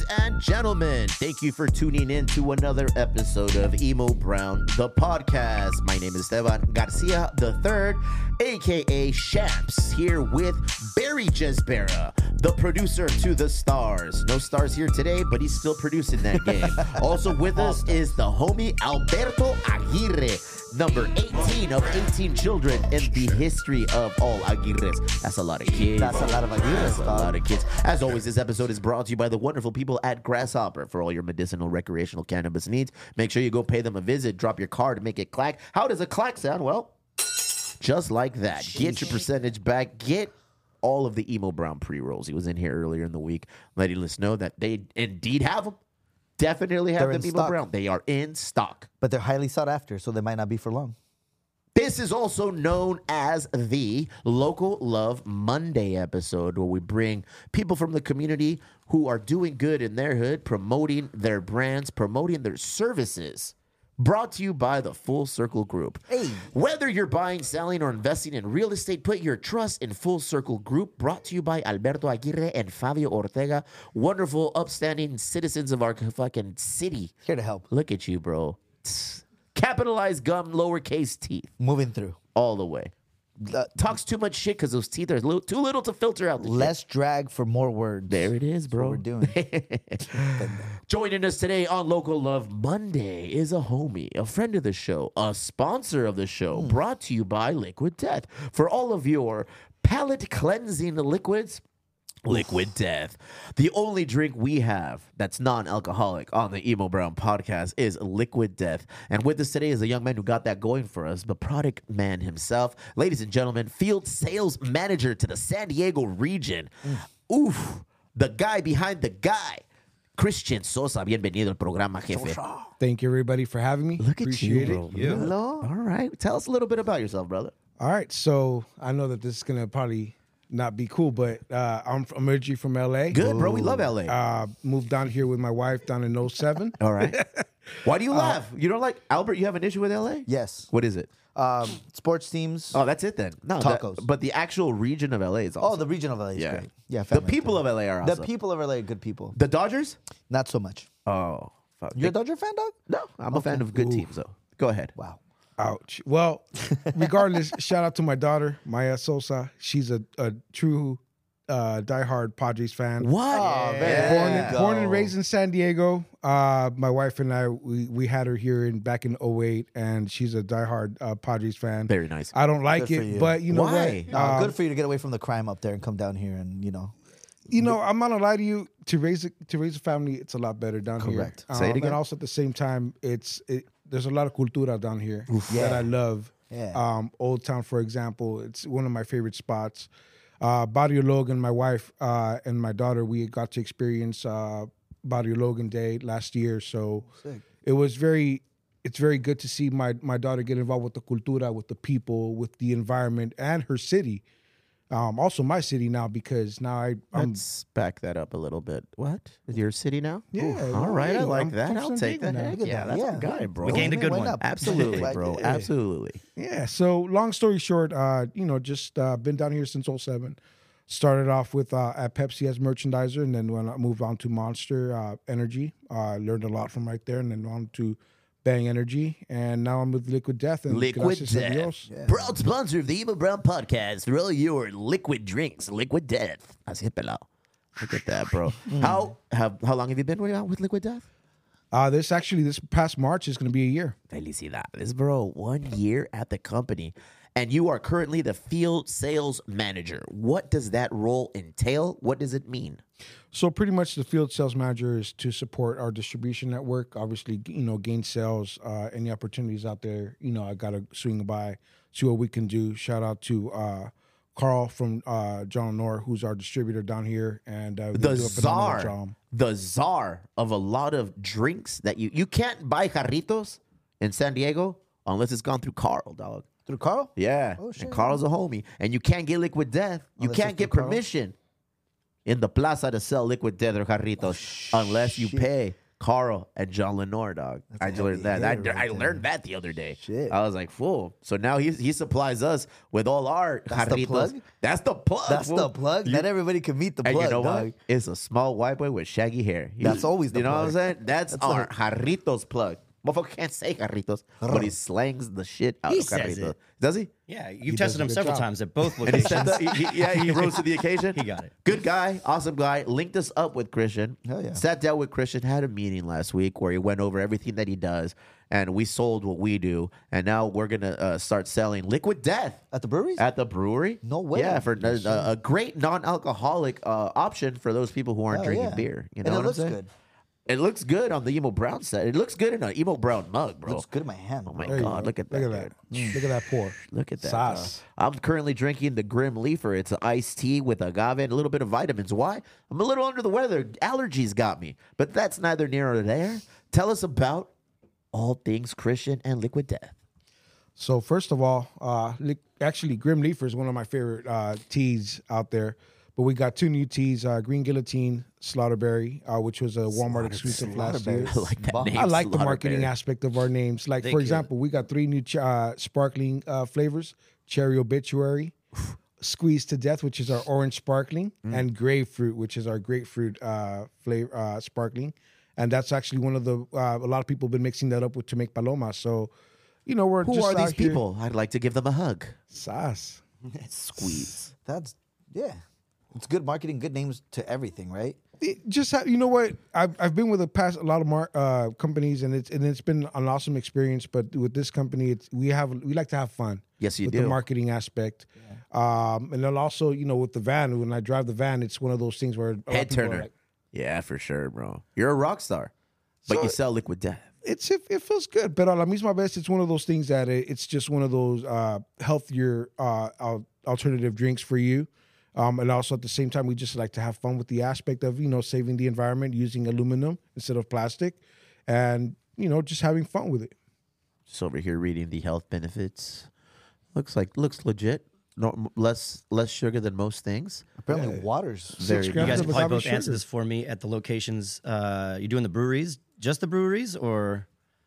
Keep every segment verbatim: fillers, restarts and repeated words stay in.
and gentlemen, thank you for tuning in to another episode of Emo Brown, the podcast. My name is Esteban Garcia the third, aka Shamps, here with Barry Jesbera, the producer to the stars. No stars here today, but he's still producing that game. Also with us is the homie Alberto Aguirre, number eighteen of eighteen children in the history of all Aguirres. That's a lot of kids. That's a lot of Aguirres, That's a dog. lot of kids. As always, this episode is brought to you by the wonderful people at Grasshopper for all your medicinal, recreational cannabis needs. Make sure you go pay them a visit. Drop your card and make it clack. How does a clack sound? Well, just like that. Get your percentage back. Get all of the Emo Brown pre-rolls. He was in here earlier in the week letting us know that they indeed have them. Definitely have They're them in Emo stock. Brown. They are in stock. But they're highly sought after, so they might not be for long. This is also known as the Local Love Monday episode, where we bring people from the community who are doing good in their hood, promoting their brands, promoting their services. Brought to you by the Full Circle Group. Hey. Whether you're buying, selling, or investing in real estate, put your trust in Full Circle Group. Brought to you by Alberto Aguirre and Fabio Ortega. Wonderful, upstanding citizens of our fucking city. Here to help. Look at you, bro. Capitalized gum, lowercase teeth, Moving through. all the way. Uh, Talks too much shit because those teeth are little, too little to filter out the shit. less drag for more words. There it is, That's bro. what we're doing. Joining us today on Local Love Monday is a homie, a friend of the show, a sponsor of the show, brought to you by Liquid Death. For all of your palate cleansing liquids, Liquid Death. The only drink we have that's non-alcoholic on the Emo Brown podcast is Liquid Death. And with us today is a young man who got that going for us, the product man himself. Ladies and gentlemen, field sales manager to the San Diego region. Oof, the guy behind the guy. Christian Sosa, bienvenido al programa, jefe. Thank you, everybody, for having me. Look at Appreciate you, it. bro. Yeah. Hello. All right. Tell us a little bit about yourself, brother. All right. So I know that this is going to probably not be cool, but uh, I'm, I'm originally from L A. Good, bro. We love L A. Uh, moved down here with my wife down in oh seven. All right. Why do you Uh, laugh? You don't like Albert? You have an issue with L A? Yes. What is it? Um, sports teams. Oh, that's it then. No, Tacos. that- but the actual region of L A is awesome. Oh, the region of L A is yeah. great. Yeah, The family people too. of L A are The awesome. people of L A are good people. The Dodgers? Not so much. Oh, fuck. You're a Dodger fan, dog? No, I'm a fan of good teams though. Go ahead. Wow. Ouch. Well, regardless, shout out to my daughter, Maya Sosa. She's a, a true uh, diehard Padres fan. What? Oh, Yeah. man. Born, There and, you born go. and raised in San Diego. Uh, my wife and I, we, we had her here in back in oh eight, and she's a diehard uh, Padres fan. Very nice. I don't like Good for it, you. but you know Why? what? No, Um, good for you to get away from the crime up there and come down here and, you know. You know, I'm not gonna lie to you. To raise a, to raise a family, it's a lot better down Correct. here. Say it Um, again. And also at the same time, it's it, there's a lot of cultura down here that Yeah. I love. Yeah. Um, Old Town, for example, it's one of my favorite spots. Uh, Barrio Logan, my wife uh, and my daughter, we got to experience uh, Barrio Logan Day last year, so Sick. it was very. It's very good to see my my daughter get involved with the cultura, with the people, with the environment, and her city. Um, also my city now, because now I, I'm Let's back that up a little bit. What? Is your city now? Yeah, Ooh, all right, I hey, like I'm that. from I'll San take Diego that. now. Heck Look at yeah, that. that's Yeah. my guy, bro. We gained a good Went one. up. Absolutely, Like, bro. yeah. Absolutely. Yeah. So long story short, uh, you know, just uh, been down here since oh seven. Started off with uh, at Pepsi as merchandiser, and then when I moved on to Monster uh, Energy, I uh, learned a lot from right there, and then on to Bang Energy, and now I'm with Liquid Death. And Liquid gracias a Death. Dios. Proud sponsor of the Emo Brown podcast for all your liquid drinks. Liquid Death. Así pelado. Look at that, bro. how have how long have you been with, with Liquid Death? Uh, this actually, this past March is going to be a year. Felicidades, bro. One year at the company. And you are currently the field sales manager. What does that role entail? What does it mean? So pretty much the field sales manager is to support our distribution network. Obviously, you know, gain sales, uh, any opportunities out there, you know, I got to swing by, see what we can do. Shout out to uh, Carl from uh, John Nor, who's our distributor down here. And uh, they The do a phenomenal czar, job. the czar of a lot of drinks that you, you can't buy jarritos in San Diego unless it's gone through Carl, dog. Through Carl? Yeah, Oh, shit. and Carl's a homie. And you can't get Liquid Death. You Unless can't it's get through Carl? permission in the plaza to sell Liquid Death or jarritos unless you shit. pay Carl and John Lenore, dog. That's a I learned that. heavy hitter I, I right learned that the other day. Shit. I was like, fool. So now he he supplies us with all our That's the jarritos. plug? That's the plug. That's fool. the plug. You- Not everybody can meet the and plug, you know dog. what? It's a small white boy with shaggy hair. He- That's always the You know what I'm plug. saying? That's, That's our like- jarritos plug. Motherfucker can't say jarritos, but he slangs the shit out He of says jarritos. it. Does he? Yeah, you've does tested a him good several job. times at both And he locations. stepped up. He, he- yeah, he rose to the occasion. He got it. Good guy, awesome guy. Linked us up with Christian. Hell yeah. Sat down with Christian. Had a meeting last week where he went over everything that he does, and we sold what we do. And now we're gonna uh, start selling Liquid Death At the breweries? at the brewery. No way. Yeah, for a, a, a great non-alcoholic uh, option for those people who aren't Hell drinking yeah. beer. You know and it what looks I'm saying? good. It looks good on the Emo Brown set. It looks good in an Emo Brown mug, bro. Looks good in my hand. Oh my There you god, go. look at that! Look at dude. that. Look at that pour. Look at that. Sauce. uh, I'm currently drinking the Grim Leafer. It's an iced tea with agave and a little bit of vitamins. Why? I'm a little under the weather. Allergies got me. But that's neither near nor there. Tell us about all things Christian and Liquid Death. So first of all, uh, li- actually, Grim Leafer is one of my favorite uh, teas out there. But we got two new teas: uh, Green Guillotine, Slaughterberry, uh, which was a Walmart exclusive last year. Slaughterberry. I like that Bomb. name. I like the marketing Slaughterberry. aspect of our names. Like, Thank for you. example, we got three new ch- uh, sparkling uh, flavors: Cherry Obituary, Squeezed to Death, which is our orange sparkling, and Grapefruit, which is our grapefruit uh, flavor uh, sparkling. And that's actually one of the uh, a lot of people have been mixing that up with to make Paloma. So, you know, we're Who just are these out here- people? I'd like to give them a hug. Sauce. Squeeze. That's, yeah. It's good marketing, good names to everything, right? It just ha- you know what, I've I've been with a past a lot of mar- uh, companies, and it's and it's been an awesome experience. But with this company, it's we have we like to have fun. Yes, you with do. the marketing aspect, um, and then also you know with the van. When I drive the van, it's one of those things where a lot of Head people are turner. like, Yeah, for sure, bro. You're a rock star, but So- you sell Liquid Death. it's it, it feels good. Pero a la misma vez, it's one of those things that it, it's just one of those uh, healthier uh, al- alternative drinks for you. Um, and also at the same time, we just like to have fun with the aspect of, you know, saving the environment using aluminum instead of plastic and, you know, just having fun with it. Just over here reading the health benefits. Looks like looks legit. No, less less sugar than most things. Apparently, water's Very You grams guys of can probably agave both answer sugar. this for me at the locations. Uh, you doing the breweries, just the breweries, or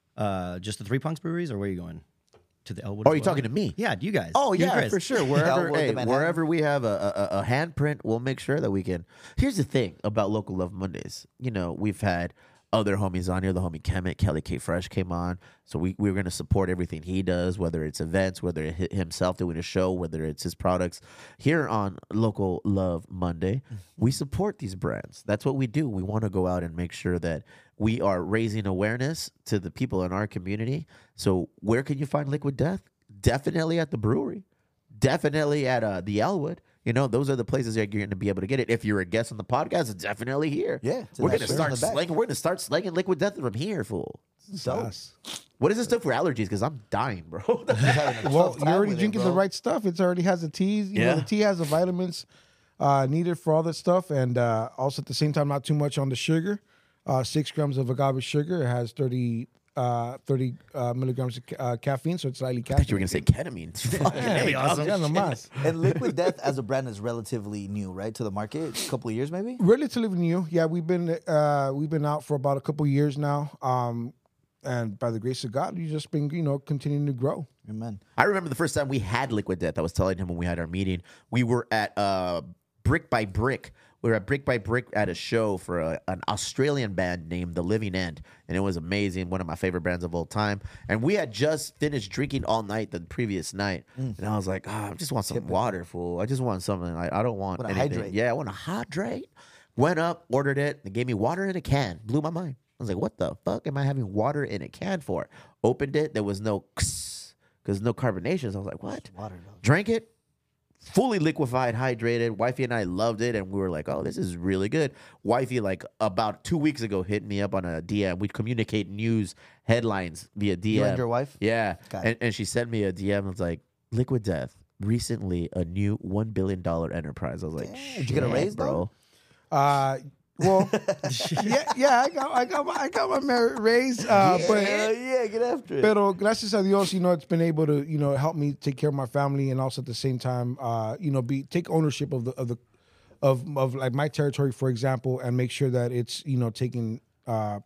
uh, just the Three Punks breweries, or where are you going? To the Elwood? Oh, as you're well? talking to me? Yeah, you guys. Oh You and yeah, Chris. for sure. Yeah, Wherever, we're hey, the Manhattan. wherever we have a, a, a handprint, we'll make sure that we can. Here's the thing about Local Love Mondays. You know, we've had other homies on here. The homie Kemet, Kelly K Fresh came on, so we we're gonna support everything he does, whether it's events, whether it's hi- himself doing a show, whether it's his products. Here on Local Love Monday, we support these brands. That's what we do. We want to go out and make sure that we are raising awareness to the people in our community. So where can you find Liquid Death? Definitely at the brewery. Definitely at uh, the Elwood. You know, those are the places that you're going to be able to get it. If you're a guest on the podcast, it's definitely here. Yeah, it's in we're that going to shirt start on the back. slanging. We're going to start slanging Liquid Death from here, fool. dope. Sauce. What is this stuff for allergies? Because I'm dying, bro. He's having a Well, tough you're time already with it, drinking the bro. right stuff. It already has the teas. You Yeah. know, the tea has the vitamins uh, needed for all that stuff, and uh, also at the same time, not too much on the sugar. Uh, six grams of agave sugar. It has thirty, uh, thirty uh, milligrams of ca- uh, caffeine, so it's slightly I thought you were caffeinated. going to say ketamine. Fucking Yeah, A, awesome. yeah, nomás. And Liquid Death as a brand is relatively new, right, to the market? A couple of years, maybe. Relatively new. Yeah, we've been uh, we've been out for about a couple years now, um, and by the grace of God, we've just been you know continuing to grow. Amen. I remember the first time we had Liquid Death. I was telling him when we had our meeting, we were at uh, Brick by Brick. We were at Brick by Brick at a show for a, an Australian band named The Living End, and it was amazing. One of my favorite bands of all time. And we had just finished drinking all night the previous night, and I was like, oh, I just want some water, fool. I just want something. I, I don't want Wanna anything. hydrate. Yeah, I want to hydrate. Went up, ordered it. They gave me water in a can. Blew my mind. I was like, what the fuck am I having water in a can for? Opened it. There was no because no carbonations. I was like, what? Water, dog. Drank it, fully liquefied, hydrated. Wifey and I loved it, and we were like, oh, this is really good. Wifey, like about two weeks ago, hit me up on a D M. We communicate news headlines via D M. You and your wife? Yeah. Got And, and she sent me a D M. It was like, Liquid Death, recently a new one billion dollars enterprise. I was like, Damn, did you get a "Shit, raise, bro? Uh, well, yeah, yeah, I got, I got, my, I got my merit raise, uh, but Hell yeah, get after it. Pero gracias a Dios, you know, it's been able to, you know, help me take care of my family and also at the same time, uh, you know, be take ownership of the of the of of like my territory, for example, and make sure that it's, you know, taken uh,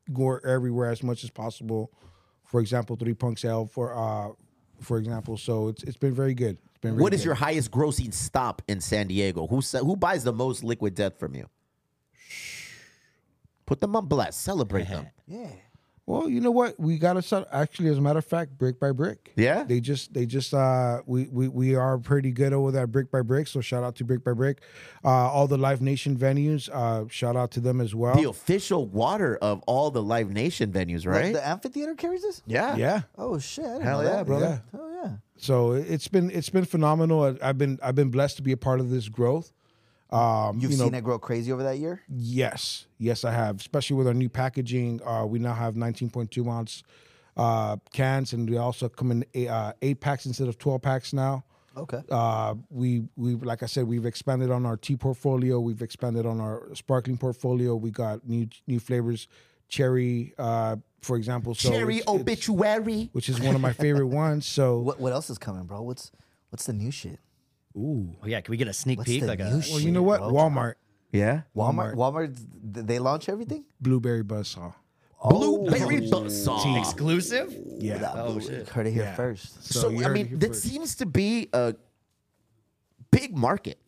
go everywhere as much as possible. For example, Three Punks Ale, for uh, for example. So it's it's been very good. It's been very What is good. your highest grossing stop in San Diego? Who se- who buys the most Liquid Death from you? Put them on blast. Celebrate them. Yeah. Well, you know what? We got to start actually, as a matter of fact, brick by brick. Yeah? They just they just uh we we, we are pretty good over that brick by brick. So shout out to Brick by Brick. Uh all the Live Nation venues, uh shout out to them as well. The official water of all the Live Nation venues, The- right? The amphitheater carries this? yeah. Yeah. Oh shit! I didn't Hell know yeah, that. brother. Yeah. Oh yeah. So it's been it's been phenomenal. I- I've been I've been blessed to be a part of this growth. Um, You've you know, seen it grow crazy over that year. Yes, yes, I have. Especially with our new packaging, uh, we now have nineteen point two ounce uh, cans, and we also come in eight, uh, eight packs instead of twelve packs now. Okay. Uh, we we like I said, we've expanded on our tea portfolio. We've expanded on our sparkling portfolio. We got new new flavors, cherry, uh, for example. So Cherry it's- it's- obituary. which is one of my favorite ones. So What what else is coming, bro? What's what's the new shit? ooh, Oh, yeah, can we get a sneak What's peek? the Like new a shit? well, you know what? bro. Walmart Yeah. Walmart. Walmart. th- They launch everything. blueberry buzzsaw. Blueberry buzzsaw. exclusive? Yeah. Oh shit. Heard it here Yeah. first. So, you I heard it mean, here that first. seems to be a big market.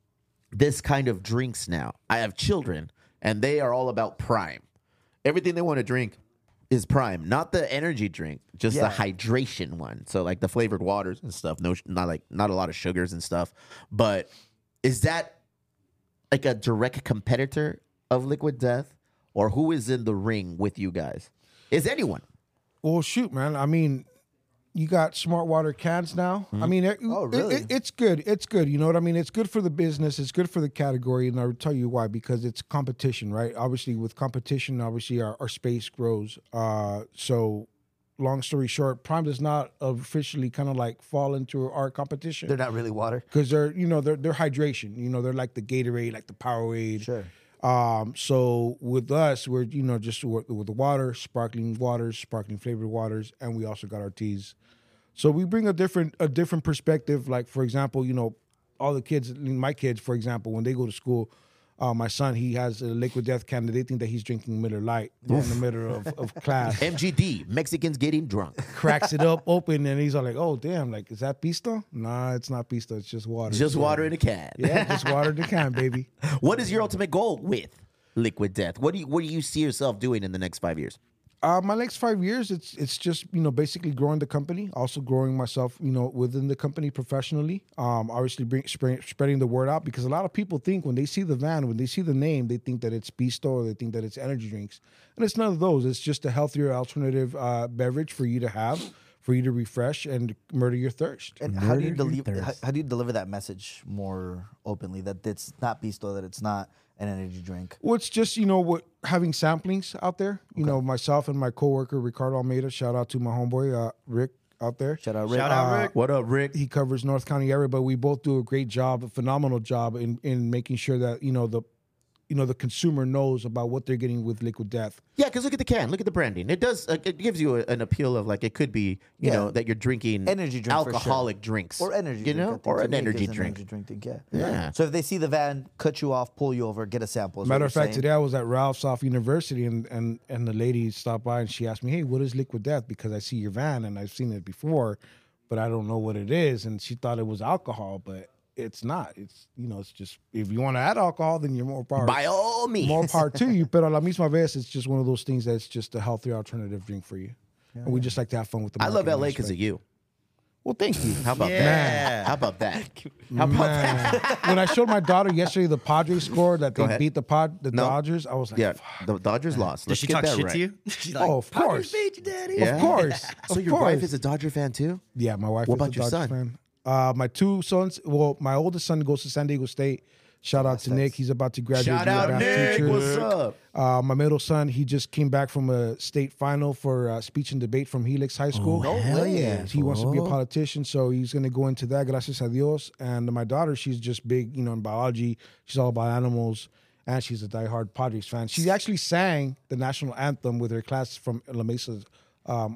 This kind of drinks now. I have children, and they are all about Prime. Everything they want to drink is Prime, not the energy drink, just Yeah. the hydration one. So like the flavored waters and stuff. No, not like not a lot of sugars and stuff. But is that like a direct competitor of Liquid Death, or who is in the ring with you guys? Is anyone? Well, shoot, man. I mean, you got smart water cans now. I mean, it, Oh, it- really? it- it's good. It's good. You know what I mean? It's good for the business. It's good for the category. And I'll tell you why, because it's competition, right? Obviously, with competition, obviously, our, our space grows. Uh, so, long story short, Prime does not officially kind of like fall into our competition. They're not really water. Because they're, you know, they're, they're hydration. You know, they're like the Gatorade, like the Powerade. Sure. Um, so with us, we're, you know, just with, with the water, sparkling waters, sparkling flavored waters, and we also got our teas. So we bring a different, a different perspective. Like, for example, you know, all the kids, my kids, for example, when they go to school, uh, my son, he has a Liquid Death can. They think that he's drinking Miller Lite in the middle of, of class. M G D, Mexicans getting drunk. Cracks it up open, and he's all like, "Oh, damn! Like, is that Pisto? Nah, it's not Pisto. It's just water. Just So, water in a can. Yeah, just water in the can, baby." What is your ultimate goal with Liquid Death? What do you what do you see yourself doing in the next five years? Uh, my next five years, it's it's just you know basically growing the company, also growing myself, you know, within the company professionally. Um, obviously, bring, spread, spreading the word out, because a lot of people think when they see the van, when they see the name, they think that it's Pisto or they think that it's energy drinks, and it's none of those. It's just a healthier alternative uh, beverage for you to have, for you to refresh and murder your thirst. And how do you Murder your deliver? How, thirst. how do you deliver that message more openly? That it's not Pisto, that it's not an energy drink. Well, it's just, you know, what having samplings out there. You know, myself and my coworker Ricardo Almeida. Shout out to my homeboy uh, Rick out there. Shout out Rick. Shout out, Rick. What up, Rick? He covers North County area, but we both do a great job, a phenomenal job in in making sure that you know the, you know the consumer knows about what they're getting with Liquid Death. Yeah, because look at the can, look at the branding. It does. Uh, it gives you a, an appeal of like it could be, you Yeah. know, that you're drinking Energy drink for sure. alcoholic drinks Or energy you drink. I know, think or to an me it energy gives an drink. Energy drink thing, yeah. Yeah. So if they see the van, cut you off, pull you over, get a sample. is what Matter you're of fact, saying. today I was at Ralph's off University, and and and the lady stopped by and she asked me, "Hey, what is Liquid Death? Because I see your van and I've seen it before, but I don't know what it is." And she thought it was alcohol, but it's not. It's you know, it's just if you want to add alcohol, then you're more power. By all means. More power to you, but a la misma vez, it's just one of those things that's just a healthier alternative drink for you. and we just like to have fun with the I love marketing L A because aspect. of you. Well, thank you. How about Yeah. that? How about that? How about that? Man. When I showed my daughter yesterday the Padres score that they ahead. beat the pod the No. Dodgers, I was like, Yeah, fuck. the Dodgers lost. Does Let's she get talk that shit right. to you? She's Oh, of "Padres course. beat you, daddy." Yeah? Of course. So of your course. wife is a Dodger fan too? Yeah, my wife What is about a your Dodgers son? fan. Uh, my two sons, well, my oldest son goes to San Diego State. Shout out to Nick. He's about to graduate. Shout to be a out, math Nick. teacher. What's up? Uh, my middle son, he just came back from a state final for uh, speech and debate from Helix High School. Oh, hell yeah. He wants to be a fool. politician, so he's going to go into that, gracias a Dios. And my daughter, she's just big, you know, in biology. She's all about animals, and she's a diehard Padres fan. She actually sang the national anthem with her class from La Mesa um,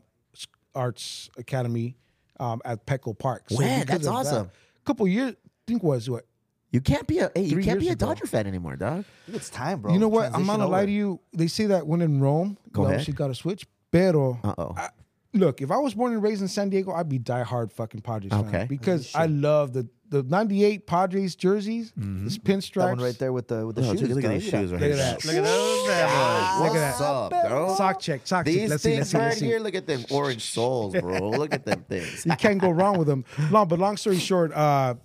Arts Academy um, at Petco Park. So Wow, because that's of that- awesome. A couple years, I think it was what, You can't be a hey, you Three can't be years a ago. Dodger fan anymore, dog. I think it's time, bro. You know what? I'm Transition not gonna lie over. to you. They say that when in Rome, Go you ahead. obviously got to switch. Pero, Uh-oh. I- look, if I was born and raised in San Diego, I'd be diehard fucking Padres fan. Okay. Because I love the the ninety-eight Padres jerseys, this pinstripes. That one right there with the with the Oh, shoes. look at dog. these shoes right Look here. at that. Look at those bad boys. Look at What's that. up, bro? Sock check, sock check. These Let's see, let's things see, right let's see. here. Look at them orange soles, bro. Look at them things. You can't go wrong with them. Long, but long story short, uh,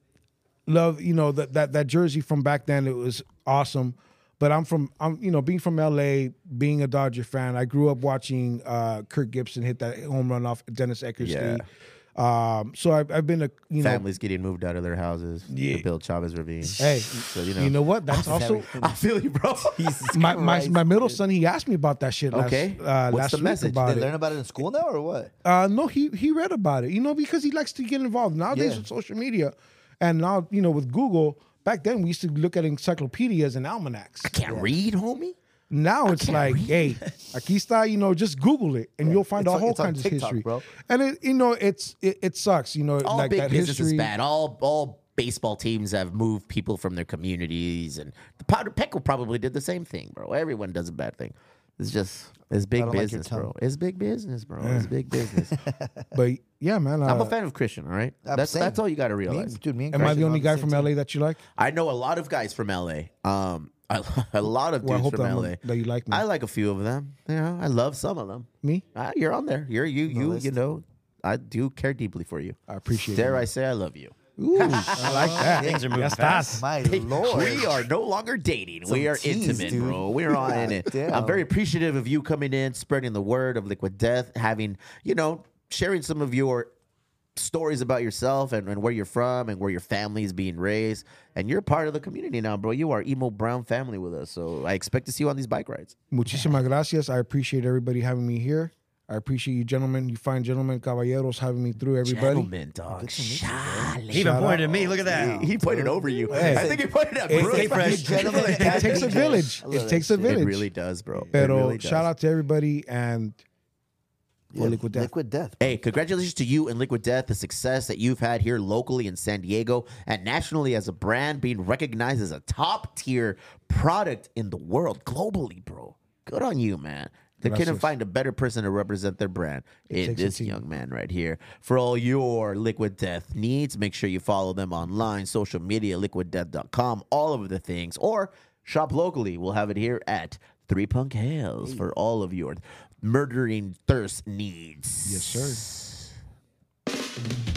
love you know that that that jersey from back then. It was awesome. But I'm from I'm you know being from L A, being a Dodger fan. I grew up watching uh, Kirk Gibson hit that home run off Dennis Eckersley. Yeah. Um, so I've, I've been a you know Families getting moved out of their houses Yeah. to build Chavez Ravine. hey So, you know. you know what that's also I feel you, bro. my, my my middle son. He asked me about that shit last Okay. uh, What's last the week message? about They it. learn about it in school now or what? Uh, no, he he read about it, you know, because he likes to get involved nowadays Yeah. with social media, and now you know with Google. Back then, we used to look at encyclopedias and almanacs. Can't read, homie. Now it's like, hey, aquí está, you know, just Google it, and you'll find It's all on- whole it's on kinds of TikTok, history, bro. And it, you know, it's it, it sucks, you know, All like big that business history. is bad. All all baseball teams have moved people from their communities, and the Powder Petco probably did the same thing, bro. Everyone does a bad thing. It's just it's big don't like your business, bro. tongue. It's big business, bro. It's big business. But yeah, man, uh, I'm a fan of Christian. All right, I'm that's same. that's all you got to Me, realize. dude, me and am I Christian the are only on guy same from team. L A that you like? I know a lot of guys from L A. Um, a, a lot of Well, I dudes hope from that, L I'm- A. that you like me. I like a few of them. You know, I love some of them. Me? Ah, you're on there. You're you you list. you know. I do care deeply for you. I appreciate Dare it. I say I love you? Ooh, I like that. Things are moving Ya fast. estás. My lord. We are no longer dating. Some we are tease, intimate, dude. bro. We're on in it. damn. I'm very appreciative of you coming in, spreading the word of Liquid Death, having, you know, sharing some of your stories about yourself and, and where you're from and where your family is being raised. And you're part of the community now, bro. You are Emo Brown family with us. So I expect to see you on these bike rides. Muchísimas gracias. I appreciate everybody having me here. I appreciate you, gentlemen. You fine gentlemen, caballeros, having me through. Everybody. Gentleman, dog. Charlie. He even Shout pointed out. at me. Look at that. He pointed over you. Hey. I think he pointed at Hey, Bruce. hey, fresh. Gentlemen, It takes a village. I love It that takes a shit. village. It really does, bro. It Pero really does. shout out to everybody and Yeah, Liquid Death. Liquid Death. Hey, congratulations to you and Liquid Death, the success that you've had here locally in San Diego and nationally as a brand, being recognized as a top tier product in the world globally, bro. Good on you, man. They couldn't Gracias. find a better person to represent their brand in takes a this team. young man right here. For all your Liquid Death needs, make sure you follow them online, social media, liquid death dot com, all of the things, or shop locally. We'll have it here at Three Punk Hales for all of your murdering thirst needs. Yes, sir.